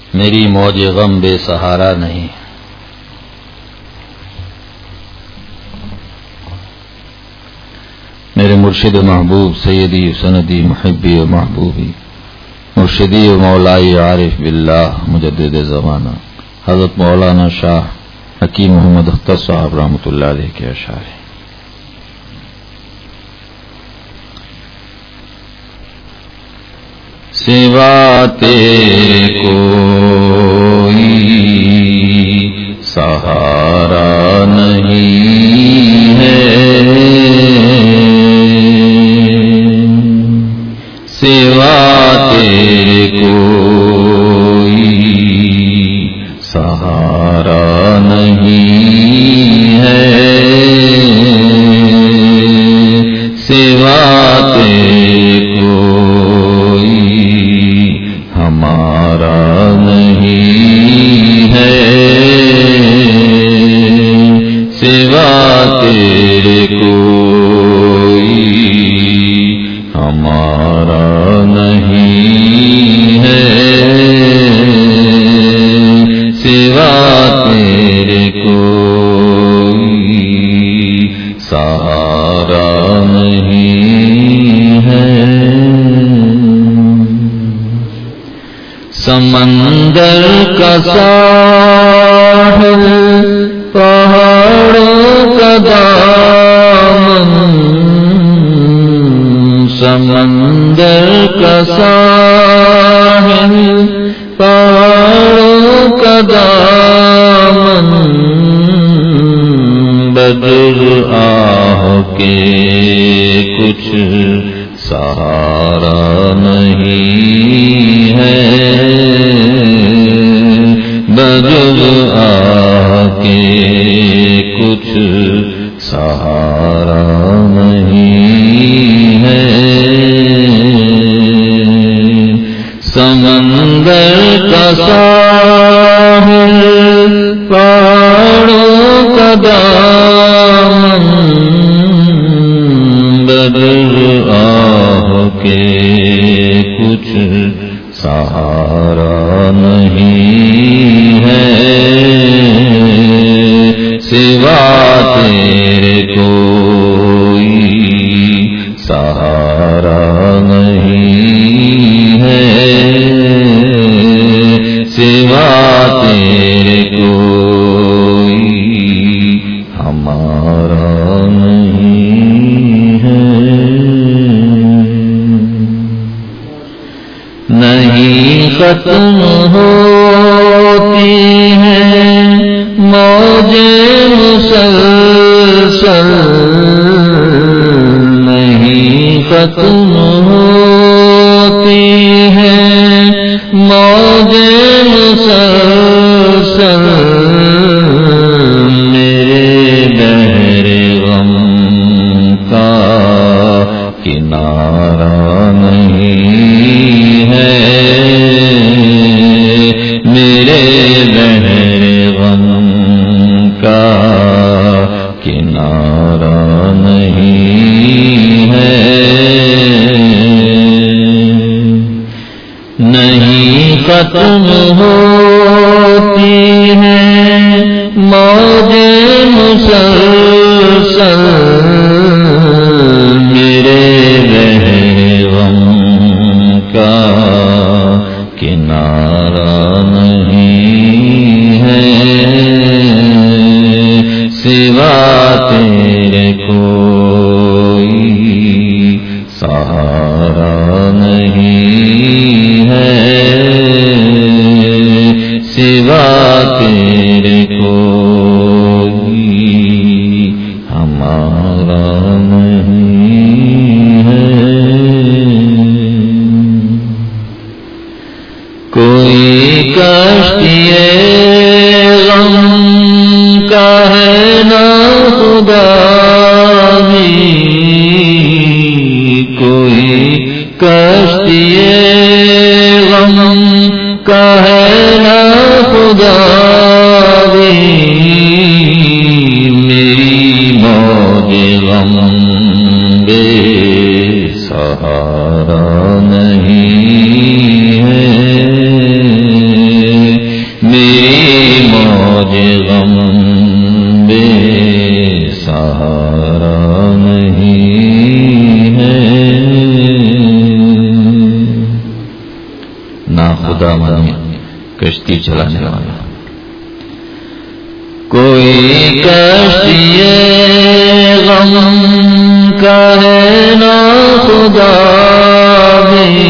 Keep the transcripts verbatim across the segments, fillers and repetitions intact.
میری موج غم بے سہارا نہیں. میرے مرشد محبوب سیدی سندی محبی و محبوبی مرشدی و مولائی عارف باللہ مجدد زمانہ حضرت مولانا شاہ حکیم محمد اختر صاحب رحمۃ اللہ علیہ کے اشعار ہیں. سوا تیرے کوئی سہارا نہیں ہے، سوا تیرے کوئی سہارا نہیں ہے، سوا تیرے کوئی ہمارا نہیں ہے، سوا تیرے کوئی ہمارا نہیں ہے، سوا تیرے کوئی سہارا نہیں ہے. سمندر کا ساحل پہاڑوں کا دامن، سمندر کا ساحل پہاڑوں کا دامن، بدر آہ کے کچھ سہارا نہیں ہے، بدر آہ کے کچھ سہارا نہیں ہے. سمندر کا ساحل پہاڑوں کا دامن، بدر آہ کے کچھ سہارا نہیں ہے، سوا تیرے کوئی سہارا نہیں ہے، سوا تیرے کوئی ہمارا نہیں ہے. نہیں ختم ہوتی ہیں موجیں مسلسل، نہیں ختم ہوتی ہیں موجیں مسلسل، میرے بحر غم کا کنارہ نہیں ہے، میرے بحر غم کا کنارہ نہیں ہے. نہیں ختم ہوتی ہیں موجیں مسلسل، میرے بحر غم کا کنارہ نہیں ہے، سوا تیرے کوئی سہارا نہیں ہے، سوا تیرے کوئی ہمارا نہیں ہے. کوئی کشتی غم کا ہے نا خدا بھی، کوئی کشتی غم کا ہے نا خدا بھی، میری موج غم بے سہارا نہیں ہے، خدا مانے کشتی چلانے والا. کوئی کشتی غم کا ہے نا خدا بھی،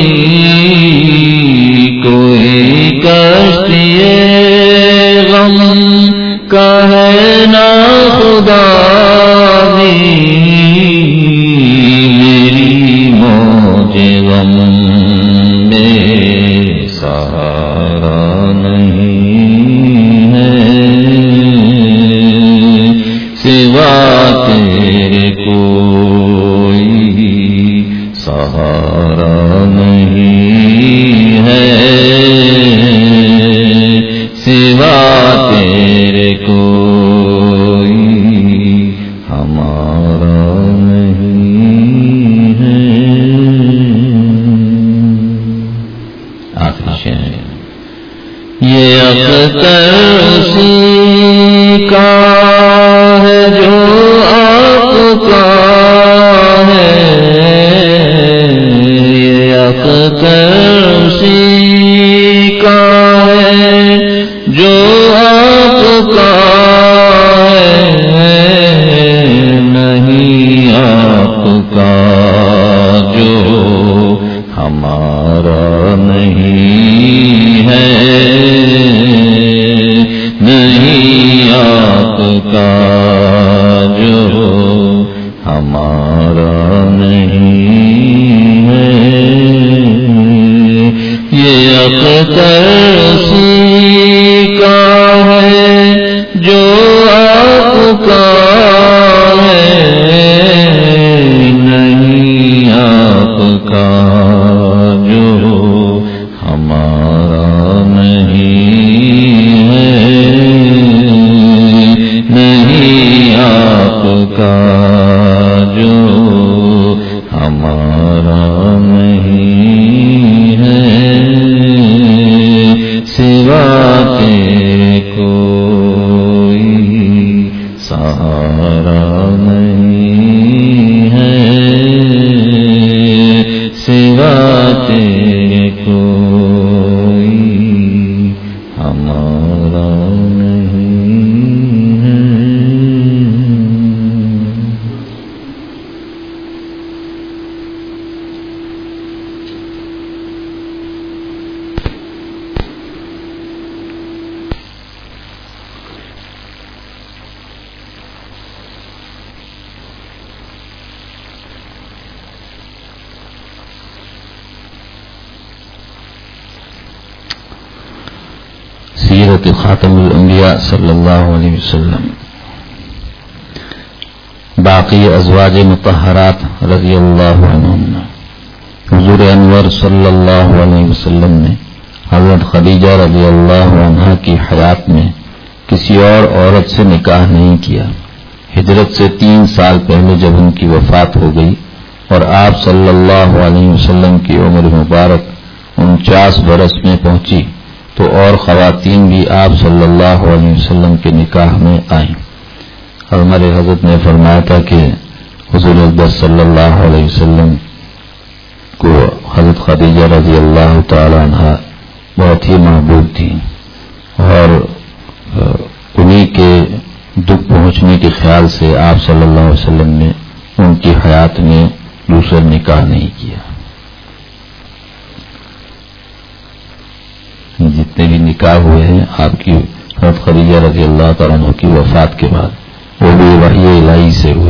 کوئی کشتی غم کا ہے نا خدا بھی، میری موج غم میں سہارا نہیں ہے، سوا تیرے کوئی سہارا نہیں ہے، سوا تیرے کوئی ہمارا نہیں ہے. آخری شعر یہ اختر اسی کا ہے جو آپ کا ہے، یہ اختر اسی کا ہے جو آپ کا ہے، نہیں آپ کا جو ہمارا نہیں ہے، نہیں آپ کا جو ہمارا نہیں ہے، یہ اختر اسی کا ہے جو آپ کا ہے، نہیں آپ کا جو ہمارا نہیں ہے، نہیں آپ کا جو ہمارا نہیں ہے، سوا تیرے کوئی سہارا نہیں ہے، سوا تیرے کوئی ہمارا نہیں ہے. سیرت خاتم الانبیاء صلی اللہ علیہ وسلم. باقی ازواج مطہرات رضی اللہ عنہم، حضور انور صلی اللہ علیہ وسلم نے حضرت خدیجہ رضی اللہ عنہا کی حیات میں کسی اور عورت سے نکاح نہیں کیا. ہجرت سے تین سال پہلے جب ان کی وفات ہو گئی اور آپ صلی اللہ علیہ وسلم کی عمر مبارک انچاس برس میں پہنچی تو اور خواتین بھی آپ صلی اللہ علیہ وسلم کے نکاح میں آئیں. ہمارے حضرت نے فرمایا تھا کہ حضور اکبر صلی اللہ علیہ وسلم کو حضرت خدیجہ رضی اللہ تعالی عنہ بہت ہی محبوب تھی اور انہی کے دکھ پہنچنے کے خیال سے آپ صلی اللہ علیہ وسلم نے ان کی حیات میں دوسرا نکاح نہیں کیا. جتنے بھی نکاح ہوئے ہیں آپ کی حضرت خدیجہ رضی اللہ تعالیٰ عنہ کی وفات کے بعد وہ بھی وحی الہی سے ہوئے.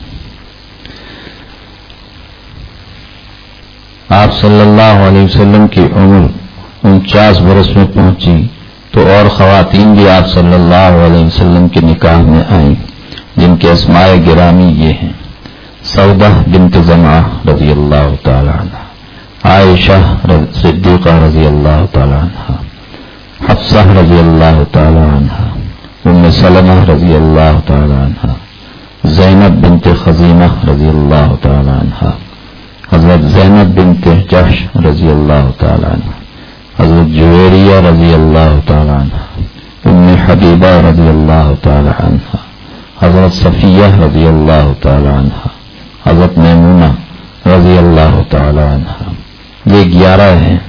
آپ صلی اللہ علیہ وسلم کی عمر انچاس برس میں پہنچی تو اور خواتین بھی آپ صلی اللہ علیہ وسلم کے نکاح میں آئیں جن کے اسماء گرامی یہ ہیں: سودہ بنت زمعہ رضی اللہ تعالی عنہ، عائشہ صدیقہ رضی اللہ تعالی عنہ، حفصہ رضی اللہ تعالی عنہ، ام سلمہ رضی اللہ تعالی عنہ، زینب بنت خزیمہ رضی اللہ تعالی عنہ، حضرت زینب بنت جحش رضی اللہ تعالی عنہ، حضرت جویریہ رضی اللہ تعالی عنہ، ام حبیبہ رضی اللہ تعالی عنہ، حضرت صفیہ رضی اللہ تعالی عنہ، حضرت میمونہ رضی اللہ تعالی عنہ. یہ گیارہ ہیں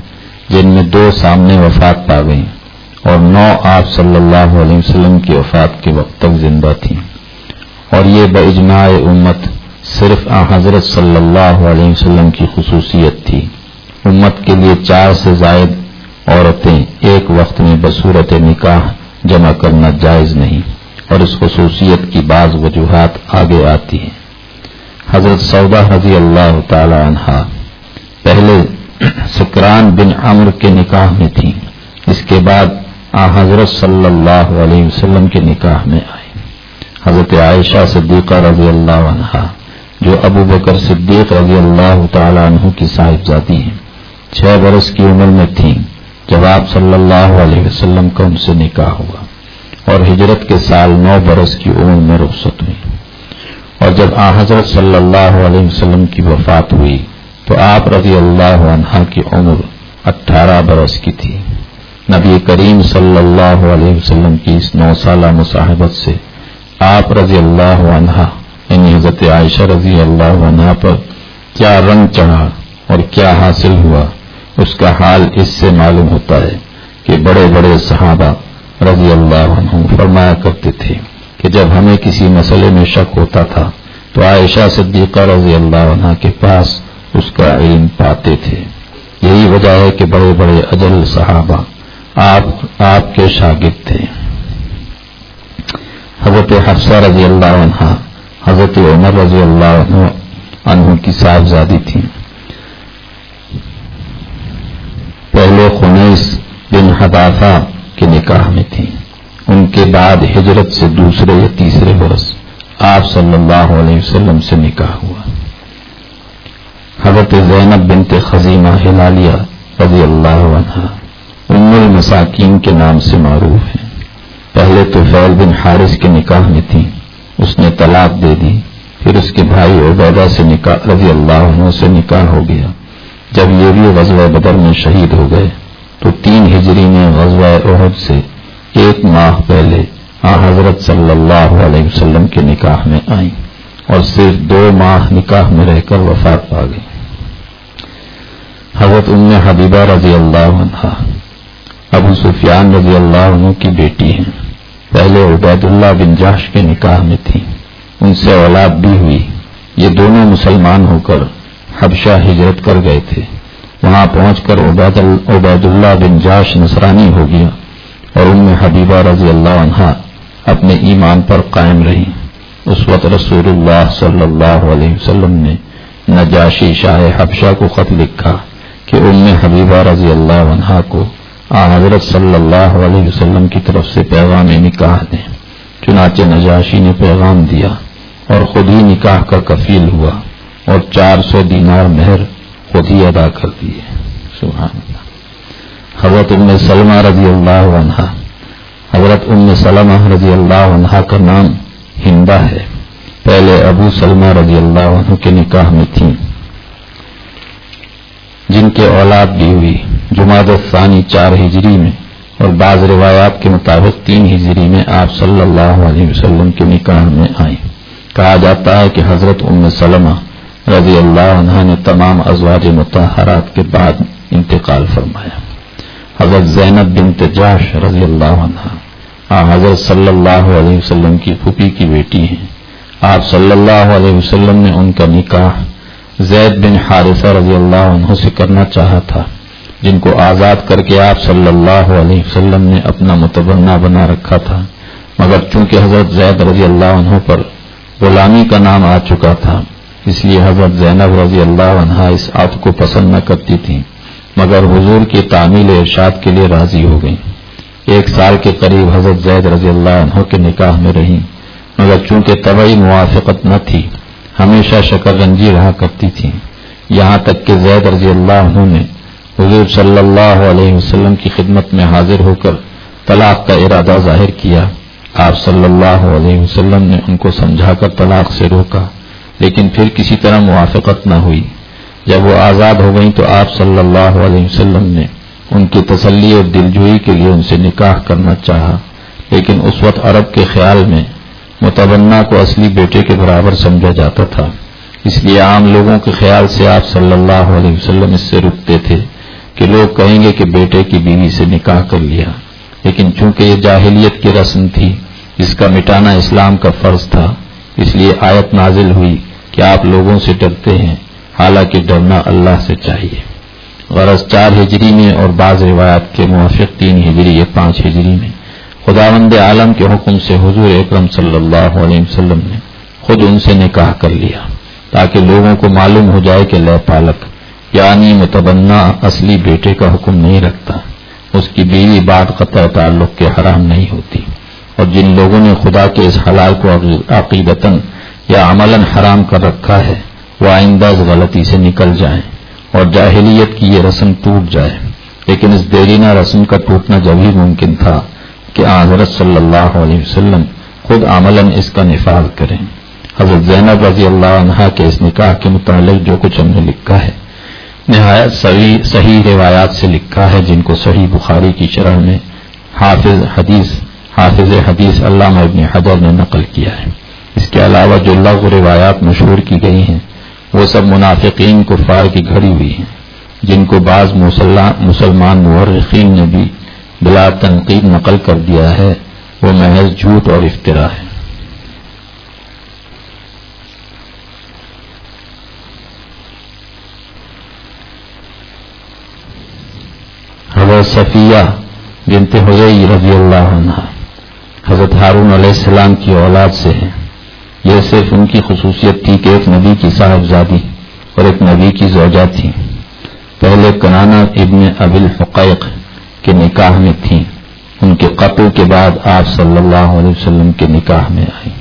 جن میں دو سامنے وفات پا گئیں اور نو آپ صلی اللہ علیہ وسلم کی وفات کے وقت تک زندہ تھیں، اور یہ باجماع امت صرف آن حضرت صلی اللہ علیہ وسلم کی خصوصیت تھی۔ امت کے لیے چار سے زائد عورتیں ایک وقت میں بصورت نکاح جمع کرنا جائز نہیں، اور اس خصوصیت کی بعض وجوہات آگے آتی ہیں۔ حضرت سودا رضی اللہ تعالی عنہا پہلے سکران بن عمرو کے نکاح میں تھیں، اس کے بعد آن حضرت صلی اللہ علیہ وسلم کے نکاح میں آئے۔ حضرت عائشہ صدیقہ رضی اللہ عنہا جو ابو بکر صدیق رضی اللہ تعالی عنہ کی صاحبزادی ہیں، چھ برس کی عمر میں تھیں جب آپ صلی اللہ علیہ وسلم کا ان سے نکاح ہوا، اور ہجرت کے سال نو برس کی عمر میں رخصت ہوئی، اور جب آن حضرت صلی اللہ علیہ وسلم کی وفات ہوئی تو آپ رضی اللہ عنہ کی عمر اٹھارہ برس کی تھی۔ نبی کریم صلی اللہ علیہ وسلم کی اس نو سالہ مصاحبت سے آپ رضی اللہ عنہ یعنی حضرت عائشہ رضی اللہ عنہ پر کیا رنگ چڑھا اور کیا حاصل ہوا، اس کا حال اس سے معلوم ہوتا ہے کہ بڑے بڑے صحابہ رضی اللہ عنہ فرمایا کرتے تھے کہ جب ہمیں کسی مسئلے میں شک ہوتا تھا تو عائشہ صدیقہ رضی اللہ عنہ کے پاس اس کا علم پاتے تھے۔ یہی وجہ ہے کہ بڑے بڑے اجل صحابہ آپ آپ کے شاگرد تھے۔ حضرت حفصہ رضی اللہ عنہ حضرت عمر رضی اللہ عنہ عنہ کی صاحبزادی تھی۔ پہلے خنیس بن حذافہ کے نکاح میں تھی، ان کے بعد ہجرت سے دوسرے یا تیسرے برس آپ صلی اللہ علیہ وسلم سے نکاح ہوا۔ حضرت زینب بنت خزیمہ ہلالیہ رضی اللہ عنہا ام المساکین کے نام سے معروف ہیں۔ پہلے تو فیل بن حارث کے نکاح میں تھی، اس نے طلاق دے دی، پھر اس کے بھائی عبیدہ سے نکاح رضی اللہ عنہ سے نکاح ہو گیا۔ جب یہ بھی غزوہ بدر میں شہید ہو گئے تو تین ہجری میں غزوہ احد سے ایک ماہ پہلے آن حضرت صلی اللہ علیہ وسلم کے نکاح میں آئیں اور صرف دو ماہ نکاح میں رہ کر وفات پا گئی۔ حضرت ام حبیبہ رضی اللہ عنہا ابو سفیان رضی اللہ عنہ کی بیٹی ہیں، پہلے عبید اللہ بن جحش کے نکاح میں تھی، ان سے اولاد بھی ہوئی۔ یہ دونوں مسلمان ہو کر حبشہ ہجرت کر گئے تھے، وہاں پہنچ کر عبید اللہ بن جحش نصرانی ہو گیا، اور ام حبیبہ رضی اللہ عنہا اپنے ایمان پر قائم رہی۔ اس وقت رسول اللہ صلی اللہ علیہ وسلم نے نجاشی شاہ حبشہ کو خط لکھا کہ ام حبیبہ رضی اللہ عنہا کو آن حضرت صلی اللہ علیہ وسلم کی طرف سے پیغام نکاح دیں۔ چنانچہ نجاشی نے پیغام دیا اور خود ہی نکاح کا کفیل ہوا اور چار سو دینار مہر خود ہی ادا کر دیے۔ سبحان اللہ۔ حضرت ام سلمہ رضی اللہ عنہا حضرت ام سلمہ رضی اللہ عنہا کا نام ہندہ ہے، پہلے ابو سلمہ رضی اللہ عنہ کے نکاح میں تھیں، جن کے اولاد بھی ہوئی۔ جمادی الثانی چار ہجری میں اور بعض روایات کے مطابق تین ہجری میں آپ صلی اللہ علیہ وسلم کے نکاح میں آئیں۔ کہا جاتا ہے کہ حضرت ام سلمہ رضی اللہ عنہ نے تمام ازواج مطہرات کے بعد انتقال فرمایا۔ حضرت زینب بنت جحش رضی اللہ عنہ آپ حضرت صلی اللہ علیہ وسلم کی پھوپھی کی بیٹی ہیں۔ آپ صلی اللہ علیہ وسلم نے ان کا نکاح زید بن حارثہ رضی اللہ عنہ سے کرنا چاہا تھا، جن کو آزاد کر کے آپ صلی اللہ علیہ وسلم نے اپنا متبنہ بنا رکھا تھا، مگر چونکہ حضرت زید رضی اللہ عنہ پر غلامی کا نام آ چکا تھا، اس لیے حضرت زینب رضی اللہ عنہا اس عقد کو پسند نہ کرتی تھیں، مگر حضور کی تعمیل ارشاد کے لیے راضی ہو گئیں۔ ایک سال کے قریب حضرت زید رضی اللہ عنہ کے نکاح میں رہیں، مگر چونکہ طبعی موافقت نہ تھی ہمیشہ شکر رنجی رہا کرتی تھی، یہاں تک کہ زید رضی اللہ عنہ نے حضور صلی اللہ علیہ وسلم کی خدمت میں حاضر ہو کر طلاق کا ارادہ ظاہر کیا۔ آپ صلی اللہ علیہ وسلم نے ان کو سمجھا کر طلاق سے روکا، لیکن پھر کسی طرح موافقت نہ ہوئی۔ جب وہ آزاد ہو گئیں تو آپ صلی اللہ علیہ وسلم نے ان کی تسلی اور دلجوئی کے لیے ان سے نکاح کرنا چاہا، لیکن اس وقت عرب کے خیال میں متبنہ کو اصلی بیٹے کے برابر سمجھا جاتا تھا، اس لیے عام لوگوں کے خیال سے آپ صلی اللہ علیہ وسلم اس سے رکتے تھے۔ کہ لوگ کہیں گے کہ بیٹے کی بیوی سے نکاح کر لیا، لیکن چونکہ یہ جاہلیت کی رسم تھی جس کا مٹانا اسلام کا فرض تھا، اس لیے آیت نازل ہوئی کہ آپ لوگوں سے ڈرتے ہیں، حالانکہ ڈرنا اللہ سے چاہیے۔ غرض چار ہجری میں اور بعض روایات کے موافق تین ہجری یا پانچ ہجری میں خداوند عالم کے حکم سے حضور اکرم صلی اللہ علیہ وسلم نے خود ان سے نکاح کر لیا، تاکہ لوگوں کو معلوم ہو جائے کہ لے پالک یعنی متبنہ اصلی بیٹے کا حکم نہیں رکھتا، اس کی بیوی بعد قطع تعلق کے حرام نہیں ہوتی، اور جن لوگوں نے خدا کے اس حلال کو عقیدتاً یا عملاً حرام کر رکھا ہے وہ آئندہ اس غلطی سے نکل جائیں اور جاہلیت کی یہ رسم ٹوٹ جائے۔ لیکن اس دیرینہ رسم کا ٹوٹنا جب ہی ممکن تھا کہ حضرت صلی اللہ علیہ وسلم خود عملاً اس کا نفاذ کریں۔ حضرت زینب رضی اللہ عنہا کے اس نکاح کے متعلق جو کچھ ہم نے لکھا ہے نہایت صحیح صحیح روایات سے لکھا ہے، جن کو صحیح بخاری کی شرح میں حافظ حدیث حافظ حدیث علامہ ابن حجر نے نقل کیا ہے۔ اس کے علاوہ جو لغو روایات مشہور کی گئی ہیں وہ سب منافقین کفار کی گھڑی ہوئی ہیں، جن کو بعض مسلمان مورخین نے بھی بلا تنقید نقل کر دیا ہے، وہ محض جھوٹ اور افترا ہے۔ حضرت صفیہ بنت حیی رضی اللہ عنہ حضرت ہارون علیہ السلام کی اولاد سے ہیں۔ یہ صرف ان کی خصوصیت تھی کہ ایک نبی کی صاحبزادی اور ایک نبی کی زوجہ تھی۔ پہلے کنانہ ابن ابی الحقیق کے نکاح میں تھیں، ان کے قتل کے بعد آپ صلی اللہ علیہ وسلم کے نکاح میں آئیں۔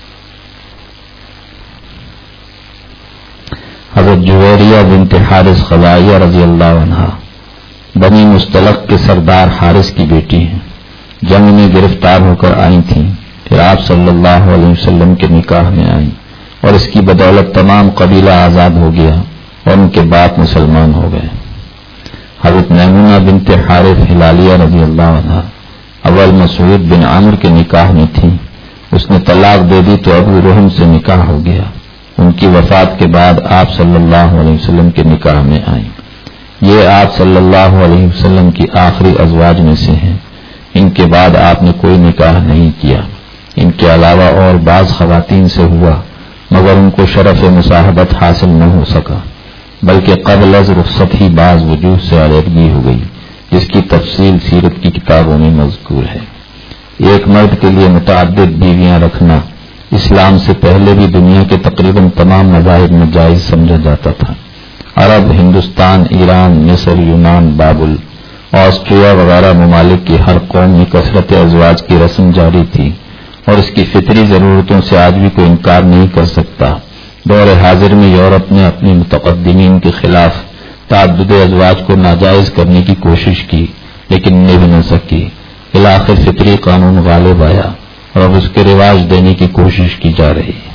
حضرت جویریہ بنت حارث خزاعیہ رضی اللہ عنہا بنی مستلق کے سردار حارث کی بیٹی ہیں، جنگ میں گرفتار ہو کر آئی تھیں، پھر آپ صلی اللہ علیہ وسلم کے نکاح میں آئیں اور اس کی بدولت تمام قبیلہ آزاد ہو گیا اور ان کے باپ مسلمان ہو گئے۔ حضرت میمونہ بنت حارث ہلالیہ رضی اللہ عنہا اول مسعود بن عامر کے نکاح میں تھی، اس نے طلاق دے دی تو ابو رحم سے نکاح ہو گیا۔ ان کی وفات کے بعد آپ صلی اللہ علیہ وسلم کے نکاح میں آئیں۔ یہ آپ صلی اللہ علیہ وسلم کی آخری ازواج میں سے ہیں، ان کے بعد آپ نے کوئی نکاح نہیں کیا۔ ان کے علاوہ اور بعض خواتین سے ہوا مگر ان کو شرف مصاحبت حاصل نہ ہو سکا، بلکہ قبل از رخصت ہی بعض وجوہ سے علیحدگی ہو گئی، جس کی تفصیل سیرت کی کتابوں میں مذکور ہے۔ ایک مرد کے لیے متعدد بیویاں رکھنا اسلام سے پہلے بھی دنیا کے تقریباً تمام مذاہب میں جائز سمجھا جاتا تھا۔ عرب، ہندوستان، ایران، مصر، یونان، بابل، آسٹریا وغیرہ ممالک کی ہر قوم میں کثرت ازواج کی رسم جاری تھی اور اس کی فطری ضرورتوں سے آج بھی کوئی انکار نہیں کر سکتا۔ دور حاضر میں یورپ نے اپنے متقدمین کے خلاف تعدد ازواج کو ناجائز کرنے کی کوشش کی لیکن نبھ نہ سکی۔ بالآخر فطری قانون غالب آیا اور اب اس کے رواج دینے کی کوشش کی جا رہی ہے۔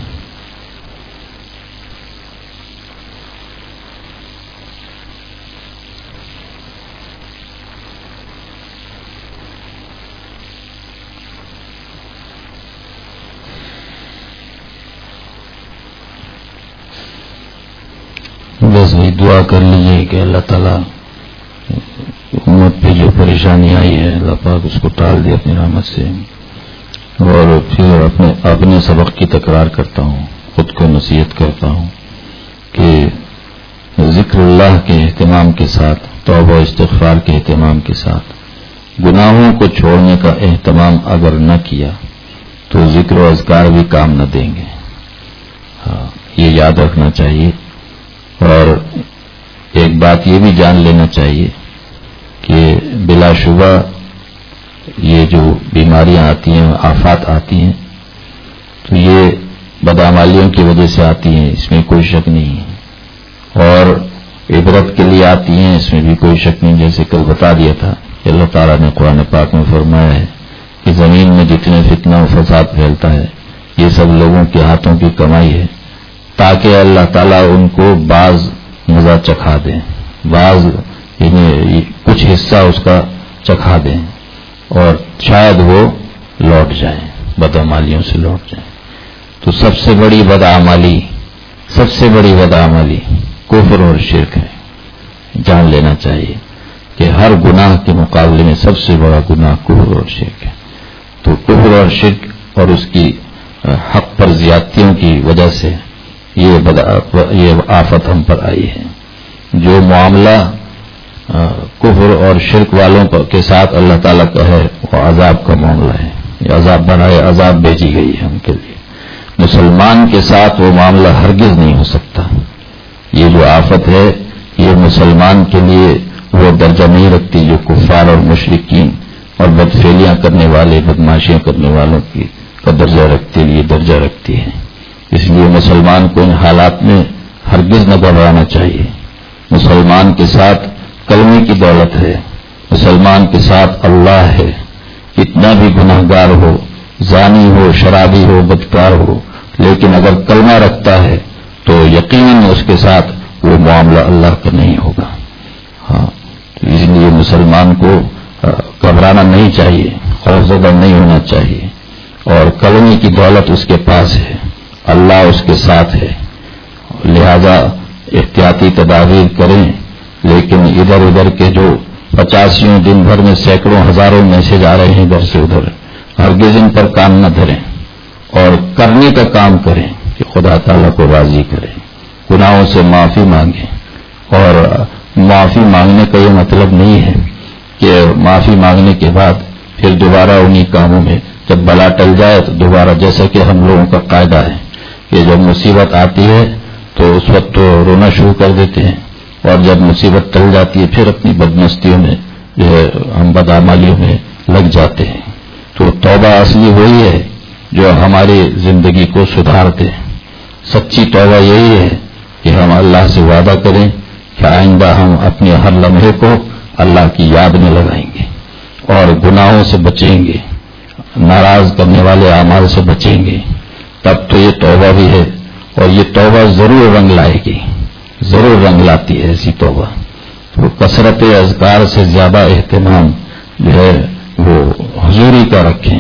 بس وہی دعا کر لیجیے کہ اللہ تعالیٰ امت پہ جو پریشانی آئی ہے اللہ پاک اس کو ٹال دے اپنی رحمت سے، اور پھر اپنے اپنے سبق کی تکرار کرتا ہوں، خود کو نصیحت کرتا ہوں کہ ذکر اللہ کے اہتمام کے ساتھ، توبہ و استغفار کے اہتمام کے ساتھ گناہوں کو چھوڑنے کا اہتمام اگر نہ کیا تو ذکر و اذکار بھی کام نہ دیں گے۔ ہاں، یہ یاد رکھنا چاہیے۔ اور ایک بات یہ بھی جان لینا چاہیے کہ بلا شبہ یہ جو بیماریاں آتی ہیں، آفات آتی ہیں، تو یہ بدعمالیوں کی وجہ سے آتی ہیں، اس میں کوئی شک نہیں ہے، اور عبرت کے لیے آتی ہیں، اس میں بھی کوئی شک نہیں۔ جیسے کل بتا دیا تھا کہ اللہ تعالیٰ نے قرآن پاک میں فرمایا ہے کہ زمین میں جتنے فتنہ و فساد پھیلتا ہے یہ سب لوگوں کے ہاتھوں کی کمائی ہے، تاکہ اللہ تعالیٰ ان کو بعض مزہ چکھا دیں، بعض یعنی کچھ حصہ اس کا چکھا دیں اور شاید وہ لوٹ جائیں، بدعمالیوں سے لوٹ جائیں۔ تو سب سے بڑی بدعمالی سب سے بڑی بدعمالی کفر اور شرک ہے، جان لینا چاہیے۔ ہر گناہ کے مقابلے میں سب سے بڑا گناہ کفر اور شرک ہے. تو کفر اور شرک اور اس کی حق پر زیادتیوں کی وجہ سے یہ یہ آفت ہم پر آئی ہے. جو معاملہ کفر اور شرک والوں کے ساتھ اللہ تعالیٰ کا ہے وہ عذاب کا معاملہ ہے. یہ عذاب بنائے عذاب بھیجی گئی ہے ہم کے لیے. مسلمان کے ساتھ وہ معاملہ ہرگز نہیں ہو سکتا. یہ جو آفت ہے یہ مسلمان کے لیے وہ درجہ نہیں رکھتی جو کفار اور مشرکین اور بدفعلیاں کرنے والے بدماشیاں کرنے والوں کی کا درجہ رکھتے لیے درجہ رکھتی ہے. اس لیے مسلمان کو ان حالات میں ہرگز نہ گھبرانا چاہیے. مسلمان کے ساتھ کلمے کی دولت ہے. مسلمان کے ساتھ اللہ ہے. کتنا بھی گناہ گار ہو، زانی ہو، شرابی ہو، بدکار ہو، لیکن اگر کلمہ رکھتا ہے تو یقیناً اس کے ساتھ وہ معاملہ اللہ کا نہیں ہوگا. ہاں، تو اس لیے مسلمان کو گھبرانا نہیں چاہیے، خوفزدہ نہیں ہونا چاہیے. اور کلمے کی دولت اس کے پاس ہے، اللہ اس کے ساتھ ہے. لہذا احتیاطی تدابیر کریں، لیکن ادھر ادھر کے جو پچاسیوں دن بھر میں سینکڑوں ہزاروں میسج آ رہے ہیں ادھر سے ادھر، ہرگز ان پر کام نہ دھریں اور کرنے کا کام کریں کہ خدا تعالیٰ کو راضی کریں. گناہوں سے معافی مانگیں. اور معافی مانگنے کا یہ مطلب نہیں ہے کہ معافی مانگنے کے بعد پھر دوبارہ انہی کاموں میں جب بلا ٹل جائے تو دوبارہ، جیسا کہ ہم لوگوں کا قاعدہ ہے کہ جب مصیبت آتی ہے تو اس وقت تو رونا شروع کر دیتے ہیں، اور جب مصیبت ٹل جاتی ہے پھر اپنی بدمستیوں میں جو ہے ہم بدعمالیوں میں لگ جاتے ہیں. تو توبہ اصلی وہی ہے جو ہماری زندگی کو سدھار دے. سچی توبہ یہی ہے کہ ہم اللہ سے وعدہ کریں کہ آئندہ ہم اپنے ہر لمحے کو اللہ کی یاد میں لگائیں گے اور گناہوں سے بچیں گے، ناراض کرنے والے اعمال سے بچیں گے. تب تو یہ توبہ بھی ہے، اور یہ توبہ ضرور رنگ لائے گی، ضرور رنگ لاتی ہے ایسی توبہ. تو کثرت اذکار سے زیادہ اہتمام جو ہے وہ حضوری کا رکھیں،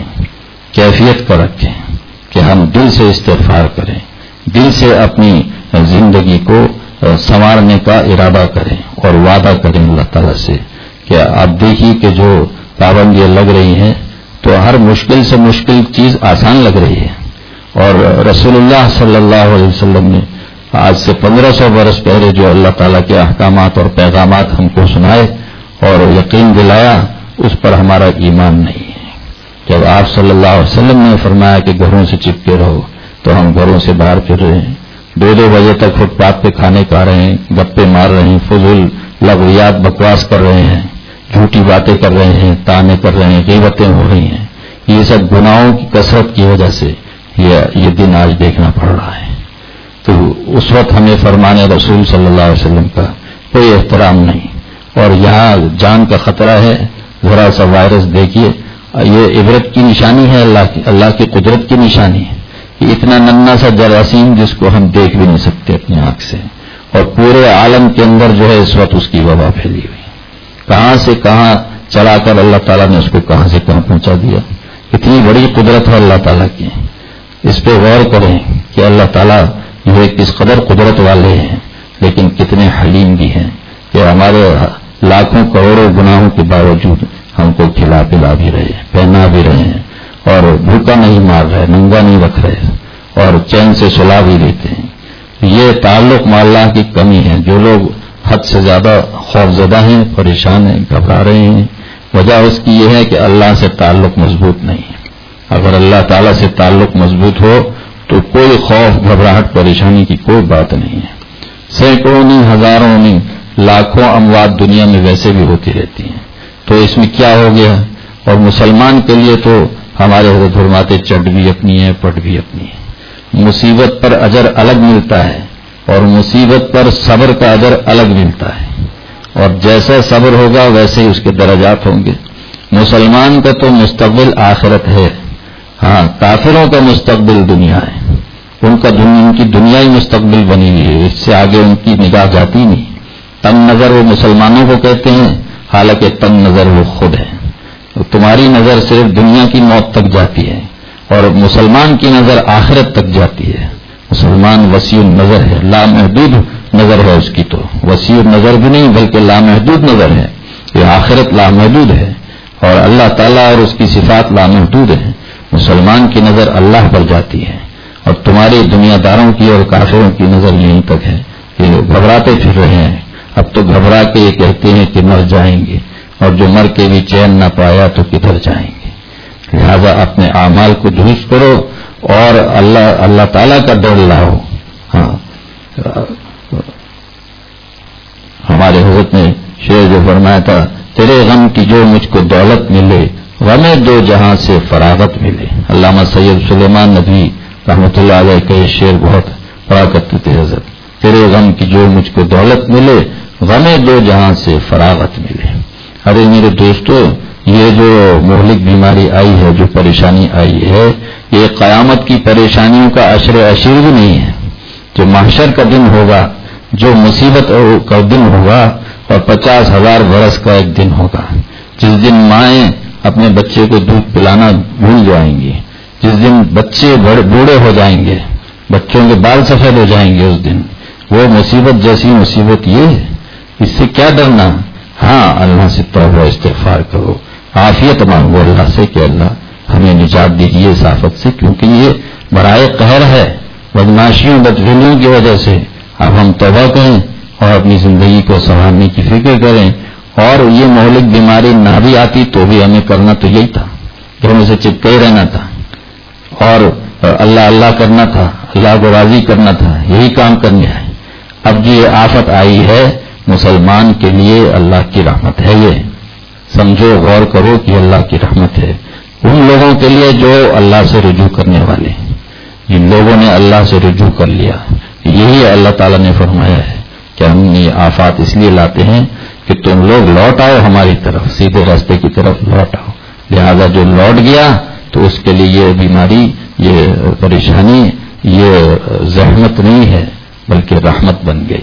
کیفیت کا رکھیں کہ ہم دل سے استغفار کریں، دل سے اپنی زندگی کو سنوارنے کا ارادہ کریں اور وعدہ کریں اللہ تعالیٰ سے کہ آپ دیکھیے کہ جو پابندیاں لگ رہی ہیں تو ہر مشکل سے مشکل چیز آسان لگ رہی ہے. اور رسول اللہ صلی اللہ علیہ وسلم نے آج سے پندرہ سو برس پہلے جو اللہ تعالیٰ کے احکامات اور پیغامات ہم کو سنائے اور یقین دلایا، اس پر ہمارا ایمان نہیں ہے. جب آپ صلی اللہ علیہ وسلم نے فرمایا کہ گھروں سے چپکے رہو تو ہم گھروں سے باہر پھر رہے ہیں، دو دو بجے تک فٹ پاتھ پہ کھانے کھا رہے ہیں، گپے مار رہے ہیں، فضول لغویات بکواس کر رہے ہیں، جھوٹی باتیں کر رہے ہیں، تانے کر رہے ہیں، غیبتیں ہو رہی ہیں. یہ سب گناہوں کی کثرت کی وجہ سے یہ یہ دن آج دیکھنا پڑ رہا ہے. تو اس وقت ہمیں فرمان رسول صلی اللہ علیہ وسلم کا کوئی احترام نہیں. اور یہاں جان کا خطرہ ہے. ذرا سا وائرس دیکھیے، یہ عبرت کی نشانی ہے، اللہ کی اللہ کی قدرت کی نشانی ہے. کہ اتنا ننھا سا جراثیم جس کو ہم دیکھ بھی نہیں سکتے اپنی آنکھ سے، اور پورے عالم کے اندر جو ہے اس وقت اس کی وبا پھیلی ہوئی. کہاں سے کہاں چلا کر اللہ تعالیٰ نے اس کو کہاں سے کہاں پہنچا دیا. اتنی بڑی قدرت ہے اللہ تعالیٰ کی. اس پہ غور کریں کہ اللہ تعالیٰ یہ کس قدر قدرت والے ہیں، لیکن کتنے حلیم بھی ہیں کہ ہمارے لاکھوں کروڑوں گناہوں کے باوجود ہم کو کھلا پلا بھی رہے ہیں، پہنا بھی رہے ہیں، اور بھوکا نہیں مار رہے، ننگا نہیں رکھ رہے، اور چین سے سلا بھی دیتے ہیں. یہ تعلق مع اللہ کی کمی ہے. جو لوگ حد سے زیادہ خوفزدہ ہیں، پریشان ہیں، گھبرا رہے ہیں، وجہ اس کی یہ ہے کہ اللہ سے تعلق مضبوط نہیں ہے. اگر اللہ تعالیٰ سے تعلق مضبوط ہو تو کوئی خوف، گھبراہٹ، پریشانی کی کوئی بات نہیں ہے. سینکڑوں نہیں، ہزاروں نہیں، لاکھوں اموات دنیا میں ویسے بھی ہوتی رہتی ہیں، تو اس میں کیا ہو گیا. اور مسلمان کے لیے تو ہمارے حضرت فرماتے چٹ بھی اپنی ہے، پٹ بھی اپنی ہے. مصیبت پر اجر الگ ملتا ہے اور مصیبت پر صبر کا اجر الگ ملتا ہے، اور جیسا صبر ہوگا ویسے ہی اس کے درجات ہوں گے. مسلمان کا تو مستقبل آخرت ہے، ہاں کافروں کا مستقبل دنیا ہے. ان کا دنیا ان کی دنیا ہی مستقبل بنی ہوئی ہے، اس سے آگے ان کی نگاہ جاتی نہیں. تن نظر وہ مسلمانوں کو کہتے ہیں، حالانکہ تن نظر وہ خود ہے. تمہاری نظر صرف دنیا کی موت تک جاتی ہے اور مسلمان کی نظر آخرت تک جاتی ہے. مسلمان وسیع نظر ہے، لامحدود نظر ہے اس کی. تو وسیع نظر بھی نہیں بلکہ لامحدود نظر ہے. یہ آخرت لامحدود ہے اور اللہ تعالیٰ اور اس کی صفات لامحدود ہیں. مسلمان کی نظر اللہ پر جاتی ہے اور تمہاری دنیا داروں کی اور کافروں کی نظر یہیں تک ہے کہ گھبراتے پھر رہے ہیں. اب تو گھبرا کے یہ کہتے ہیں کہ مر جائیں گے اور جو مر کے بھی چین نہ پایا تو کدھر جائیں گے. لہذا اپنے اعمال کو درست کرو اور اللہ اللہ تعالیٰ کا ڈر لاؤ. ہاں ہمارے حضرت نے شعر جو فرمایا تھا، تیرے غم کی جو مجھ کو دولت ملے غم دو جہاں سے فراغت ملے. علامہ سید سلیمان ندوی رحمۃ اللہ علیہ کا یہ شعر بہت پڑھا کرتے تھے حضرت. تیرے غم کی جو مجھ کو دولت ملے غم دو جہاں سے فراغت ملے. ارے میرے دوستو، یہ جو مہلک بیماری آئی ہے، جو پریشانی آئی ہے، یہ قیامت کی پریشانیوں کا عشر عشیر بھی نہیں ہے. جو محشر کا دن ہوگا، جو مصیبت کا دن ہوگا اور پچاس ہزار برس کا ایک دن ہوگا، جس دن مائیں اپنے بچے کو دودھ پلانا بھول جائیں گی، جس دن بچے بوڑھے ہو جائیں گے، بچوں کے بال سفید ہو جائیں گے، اس دن وہ مصیبت جیسی مصیبت یہ ہے. اس سے کیا ڈرنا؟ ہاں اللہ سے توبہ استغفار کرو، عافیت مانگو اللہ سے کہ اللہ ہمیں نجات دیجیے اس آفت سے، کیونکہ یہ برائے قہر ہے بدماشیوں بدفعلیوں کی وجہ سے. اب ہم توبہ کریں اور اپنی زندگی کو سنوارنے کی فکر کریں. اور یہ مہلک بیماری نہ بھی آتی تو بھی ہمیں کرنا تو یہی تھا، گھروں سے چپکے رہنا تھا اور اللہ اللہ کرنا تھا، اللہ کو راضی کرنا تھا، یہی کام کرنے ہے. اب جو یہ آفت آئی ہے مسلمان کے لیے اللہ کی رحمت ہے. یہ سمجھو، غور کرو کہ اللہ کی رحمت ہے ان لوگوں کے لیے جو اللہ سے رجوع کرنے والے ہیں. جن لوگوں نے اللہ سے رجوع کر لیا، یہی اللہ تعالیٰ نے فرمایا ہے کہ ہم یہ آفات اس لیے لاتے ہیں کہ تم لوگ لوٹ آؤ ہماری طرف، سیدھے راستے کی طرف لوٹ آؤ. لہذا جو لوٹ گیا تو اس کے لیے یہ بیماری، یہ پریشانی، یہ زحمت نہیں ہے بلکہ رحمت بن گئی.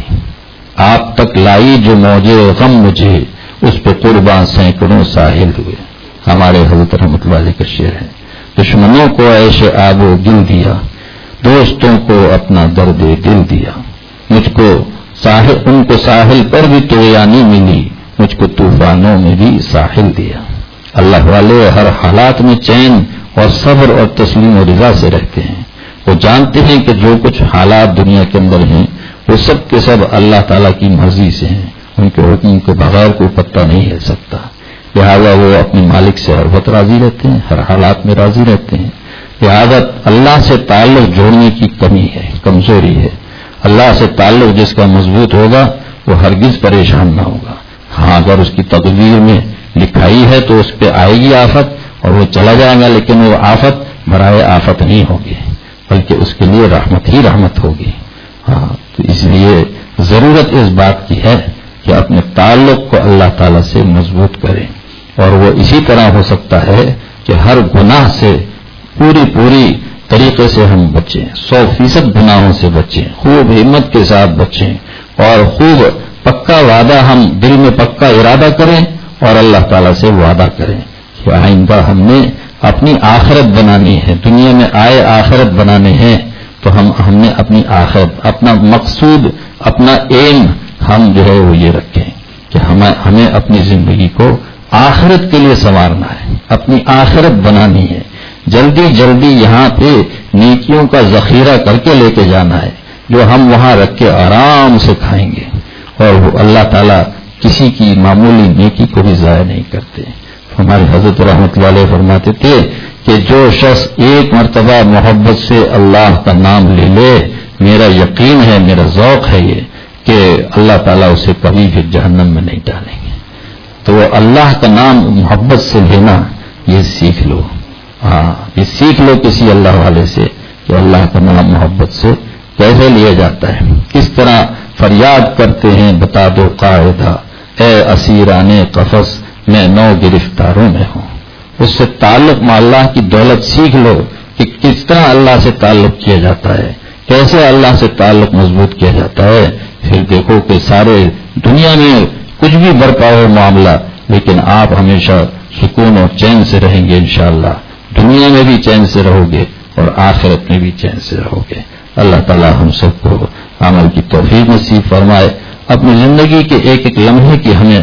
آپ تک لائی جو موجے غم مجھے، اس پہ قرباں سینکڑوں ساحل ہوئے. ہمارے حضرت رحمۃ اللہ علیہ کا شعر ہے. دشمنوں کو عیش آب و گل دیا، دوستوں کو اپنا درد دل دیا. مجھ کو ساحل ان کو ساحل پر بھی طغیانی ملی، مجھ کو طوفانوں میں بھی ساحل دیا. اللہ والے ہر حالات میں چین اور صبر اور تسلیم و رضا سے رہتے ہیں. وہ جانتے ہیں کہ جو کچھ حالات دنیا کے اندر ہیں وہ سب کے سب اللہ تعالیٰ کی مرضی سے ہیں، ان کے حکم کے بغیر کوئی پتہ نہیں ہل سکتا. لہذا وہ اپنے مالک سے ہر وقت راضی رہتے ہیں، ہر حالات میں راضی رہتے ہیں. لہذا اللہ سے تعلق جوڑنے کی کمی ہے، کمزوری ہے. اللہ سے تعلق جس کا مضبوط ہوگا وہ ہرگز پریشان نہ ہوگا. ہاں اگر اس کی تقدیر میں لکھائی ہے تو اس پہ آئے گی آفت اور وہ چلا جائے گا، لیکن وہ آفت برائے آفت نہیں ہوگی بلکہ اس کے لیے رحمت ہی رحمت ہوگی. ہاں تو اس لیے ضرورت اس بات کی ہے کہ اپنے تعلق کو اللہ تعالیٰ سے مضبوط کریں. اور وہ اسی طرح ہو سکتا ہے کہ ہر گناہ سے پوری پوری طریقے سے ہم بچیں، سو فیصد گناہوں سے بچیں، خوب ہمت کے ساتھ بچیں اور خوب پکا وعدہ ہم دل میں پکا ارادہ کریں اور اللہ تعالیٰ سے وعدہ کریں کہ آئندہ ہم نے اپنی آخرت بنانی ہے، دنیا میں آئے آخرت بنانے ہیں تو ہم ہم نے اپنی آخرت، اپنا مقصود، اپنا ایم ہم جو ہے وہ یہ رکھیں کہ ہمیں ہمیں اپنی زندگی کو آخرت کے لیے سنوارنا ہے، اپنی آخرت بنانی ہے. جلدی جلدی یہاں پہ نیکیوں کا ذخیرہ کر کے لے کے جانا ہے جو ہم وہاں رکھ کے آرام سے کھائیں گے. اور وہ اللہ تعالیٰ کسی کی معمولی نیکی کو بھی ضائع نہیں کرتے. ہمارے حضرت رحمۃ اللہ علیہ فرماتے تھے کہ جو شخص ایک مرتبہ محبت سے اللہ کا نام لے لے، میرا یقین ہے، میرا ذوق ہے یہ کہ اللہ تعالیٰ اسے کبھی بھی جہنم میں نہیں ڈالیں گے. تو اللہ کا نام محبت سے لینا یہ سیکھ لو. ہاں یہ سیکھ لو کسی اللہ والے سے کہ اللہ کا نام محبت سے کیسے لیا جاتا ہے، کس طرح فریاد کرتے ہیں بتا دو قاعدہ، اے اسیران قفس میں نو گرفتاروں میں ہوں. اس سے تعلق میں اللہ کی دولت سیکھ لو کہ کس طرح اللہ سے تعلق کیا جاتا ہے، کیسے اللہ سے تعلق مضبوط کیا جاتا ہے. پھر دیکھو کہ سارے دنیا میں کچھ بھی برپا ہو معاملہ، لیکن آپ ہمیشہ سکون اور چین سے رہیں گے انشاءاللہ. دنیا میں بھی چین سے رہو گے اور آخرت میں بھی چین سے رہو گے. اللہ تعالی ہم سب کو عمل کی توفیق نصیب فرمائے. اپنی زندگی کے ایک ایک لمحے کی ہمیں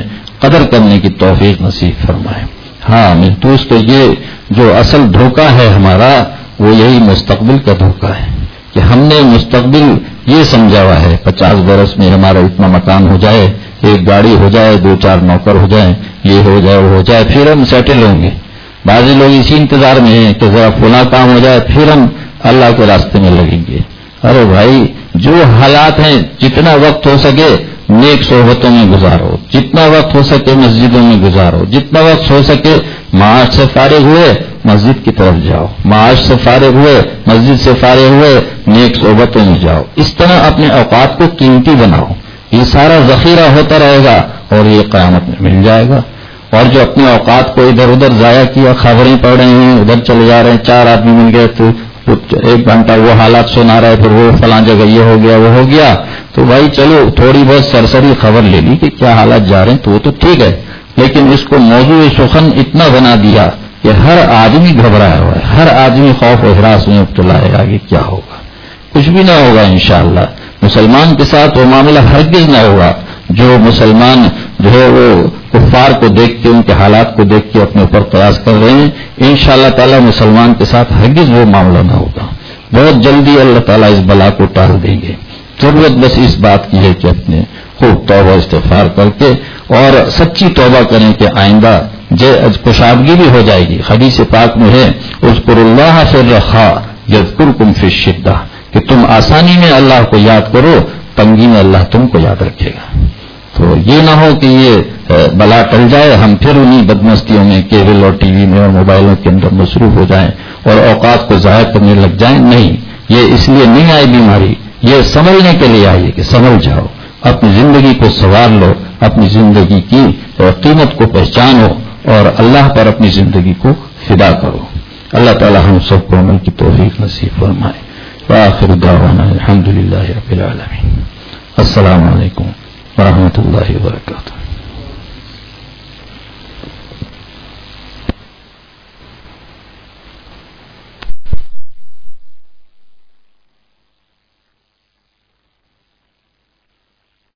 قدر کرنے کی توفیق نصیب فرمائے. ہاں میرے دوستو، یہ جو اصل دھوکہ ہے ہمارا وہ یہی مستقبل کا دھوکہ ہے کہ ہم نے مستقبل یہ سمجھا ہوا ہے پچاس برس میں ہمارا اتنا مکان ہو جائے، ایک گاڑی ہو جائے، دو چار نوکر ہو جائیں، یہ ہو جائے وہ ہو جائے، پھر ہم سیٹل ہوں گے. بعض لوگ اسی انتظار میں ہیں کہ ذرا فلاں کام ہو جائے پھر ہم اللہ کے راستے میں لگیں گے. ارے بھائی، جو حالات ہیں جتنا وقت ہو سکے نیک صحبتوں میں گزارو، جتنا وقت ہو سکے مسجدوں میں گزارو، جتنا وقت ہو سکے معاش سے فارغ ہوئے مسجد کی طرف جاؤ، معاش سے فارغ ہوئے مسجد سے فارغ ہوئے نیک صحبتوں میں جاؤ. اس طرح اپنے اوقات کو قیمتی بناؤ. یہ سارا ذخیرہ ہوتا رہے گا اور یہ قیامت میں مل جائے گا. اور جو اپنے اوقات کو ادھر ادھر ضائع کیا، خبریں پڑھ رہے ہیں، ادھر چلے جا رہے ہیں، چار آدمی مل گئے تو ایک گھنٹہ وہ حالات سنا رہے، پھر وہ فلاں جگہ یہ ہو گیا وہ ہو گیا، تو بھائی چلو تھوڑی بہت سرسری خبر لے لی کہ کیا حالات جا رہے ہیں تو وہ تو ٹھیک ہے، لیکن اس کو موضوع سخن اتنا بنا دیا کہ ہر آدمی گھبرایا ہوا ہے، ہر آدمی خوف و ہراس میں مبتلا ہے. آگے کیا ہوگا؟ کچھ بھی نہ ہوگا انشاءاللہ. مسلمان کے ساتھ وہ معاملہ ہرگز نہ ہوگا جو مسلمان جو ہے وہ کفار کو دیکھ کے ان کے حالات کو دیکھ کے اپنے اوپر قیاس کر رہے ہیں. انشاءاللہ تعالی مسلمان کے ساتھ ہرگز وہ معاملہ نہ ہوگا. بہت جلدی اللہ تعالیٰ اس بلا کو ٹال دیں گے. ضرورت بس اس بات کی ہے کہ اپنے خوب توبہ استغفار کر کے اور سچی توبہ کریں کہ آئندہ کشادگی بھی ہو جائے گی. حدیث پاک میں ہے اذکروا اللہ فی الرخاء یذکرکم فی الشدہ، کہ تم آسانی میں اللہ کو یاد کرو، تنگی میں اللہ تم کو یاد رکھے گا. تو یہ نہ ہو کہ یہ بلا ٹل جائے ہم پھر انہی بدمستیوں میں کیبل اور ٹی وی میں اور موبائلوں کے اندر مصروف ہو جائیں اور اوقات کو ضائع کرنے لگ جائیں. نہیں، یہ اس لیے نہیں آئی بیماری، یہ سمجھنے کے لیے آئی ہے کہ سمجھ جاؤ، اپنی زندگی کو سنوار لو، اپنی زندگی کی قیمت کو پہچانو اور اللہ پر اپنی زندگی کو فدا کرو. اللہ تعالی ہم سب کو عمل کی توفیق نصیب فرمائے. وآخر دعوانا الحمدللہ رب العالمین. السلام علیکم ورحمۃ اللہ وبرکاتہ.